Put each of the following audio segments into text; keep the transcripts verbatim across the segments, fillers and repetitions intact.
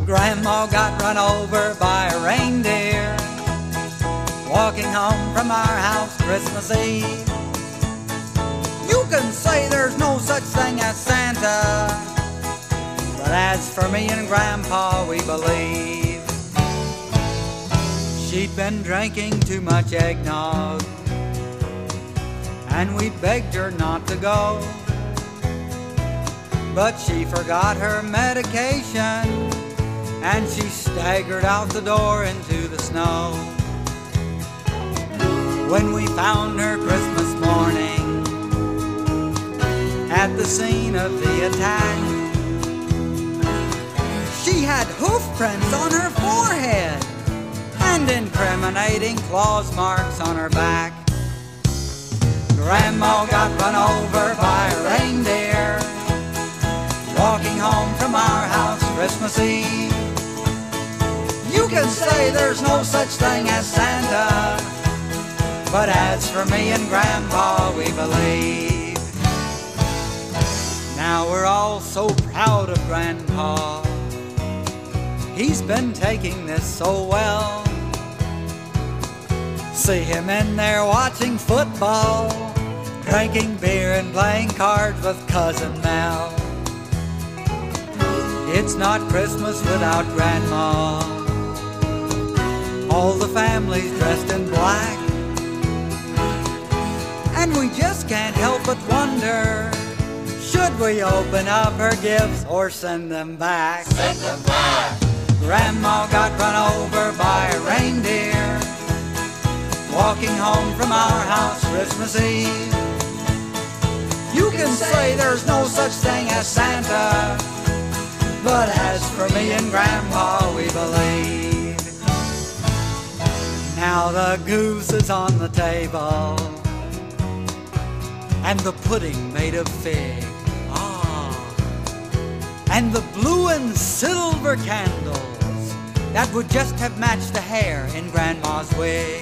Grandma got run over by a reindeer walking home from our house Christmas Eve. You can say there's no such thing as Santa, but as for me and Grandpa, we believe. She'd been drinking too much eggnog, and we begged her not to go, but she forgot her medication, and she staggered out the door into the snow. When we found her Christmas morning at the scene of the attack, she had hoof prints on her forehead and incriminating claws marks on her back. Grandma got run over by a reindeer walking home from our house Christmas Eve. You can say there's no such thing as Santa, but as for me and Grandpa, we believe. Now we're all so proud of Grandpa. He's been taking this so well. See him in there watching football, drinking beer and playing cards with Cousin Mel. It's not Christmas without Grandma. All the family's dressed in black, and we just can't help but wonder, should we open up her gifts or send them back? Send them back. Grandma got run over by a reindeer walking home from our house Christmas Eve. You can say there's no such thing as Santa, but as for me and Grandpa, we believe. Now the goose is on the table, and the pudding made of fig, ah, and the blue and silver candles that would just have matched the hair in Grandma's wig.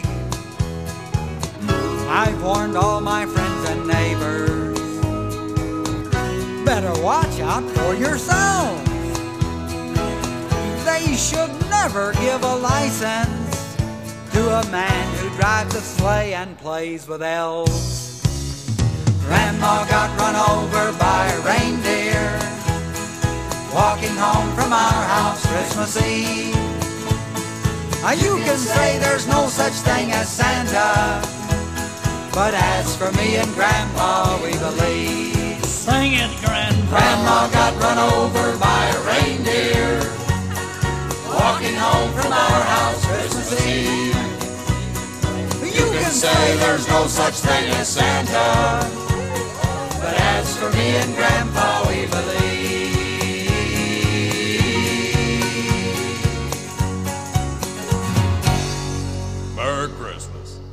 I've warned all my friends and neighbors, better watch out for yourselves. They should never give a license to a man who drives a sleigh and plays with elves. Grandma got run over by a reindeer walking home from our house Christmas Eve. Now you can say there's no such thing as Santa, but as for me and Grandpa, we believe. Sing it, Grandpa. Grandma got run over by a reindeer walking home from our house Christmas Eve. You can say there's no such thing as Santa, but as for me and Grandpa, we believe. Merry Christmas.